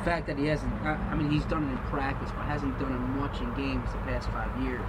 fact that he hasn't, I mean, he's done it in practice, but hasn't done it much in games the past 5 years.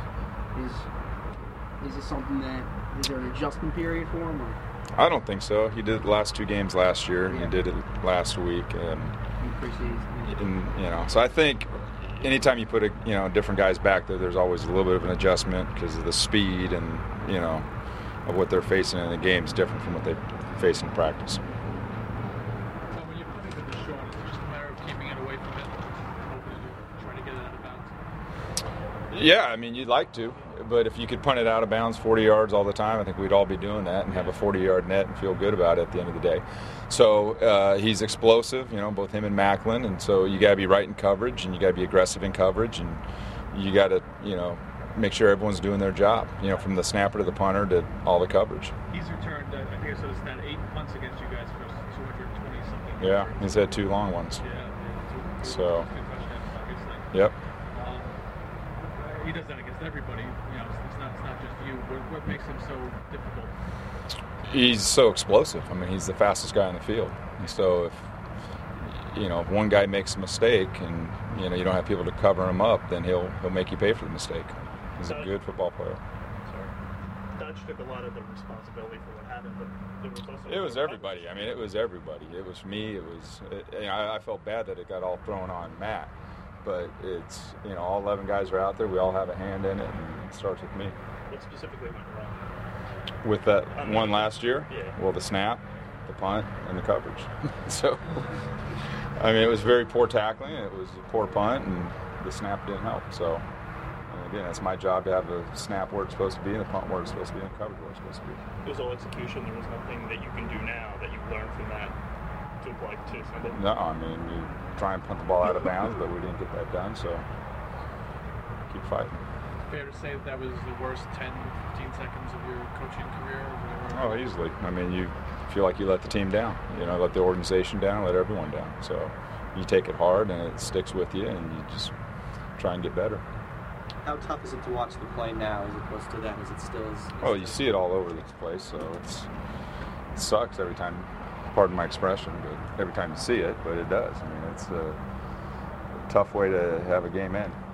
Is it something that, is there an adjustment period for him? Or? I don't think so. He did it the last 2 games last year. Yeah. He did it last week. And so I think anytime you put different guys back there, there's always a little bit of an adjustment because of the speed and, of what they're facing in the game is different from what they face in practice. So when you're putting it to short, is it just a matter of keeping it away from it, trying to get it out of bounds? Yeah, I mean, you'd like to. But if you could punt it out of bounds 40 yards all the time, I think we'd all be doing that and have a 40-yard net and feel good about it at the end of the day. So he's explosive, both him and Macklin, and so you got to be right in coverage and you got to be aggressive in coverage and you got to, make sure everyone's doing their job, from the snapper to the punter to all the coverage. He's returned, I think I saw this stat, 8 punts against you guys for 220-something. Yeah, he's had 2 long ones. Yeah. So. Obviously. Yep. He does that against everybody. It's not just you. What makes him so difficult? He's so explosive. I mean, he's the fastest guy on the field. And so if one guy makes a mistake and you don't have people to cover him up, then he'll make you pay for the mistake. He's a good football player. Dutch took a lot of the responsibility for what happened, but there was also... It was everybody. I mean, it was everybody. It was me. I felt bad that it got all thrown on Matt. But it's, all 11 guys are out there. We all have a hand in it, and it starts with me. What specifically went wrong? With that one last year? Yeah. Well, the snap, the punt, and the coverage. So, I mean, it was very poor tackling. It was a poor punt, and the snap didn't help. So, again, it's my job to have the snap where it's supposed to be and the punt where it's supposed to be and the coverage where it's supposed to be. It was all execution. There was nothing that you can do now that you've learned from that to apply to Sunday? No, I mean, you try and punt the ball out of bounds, but we didn't get that done, so keep fighting. Fair to say that was the worst 10, 15 seconds of your coaching career? Oh, easily. I mean, you feel like you let the team down. Let the organization down, let everyone down. So you take it hard, and it sticks with you, and you just try and get better. How tough is it to watch the play now as opposed to then? Is it still as... Oh, you see it all over the place, so it sucks every time, pardon my expression, but every time you see it, but it does. I mean, it's a tough way to have a game end.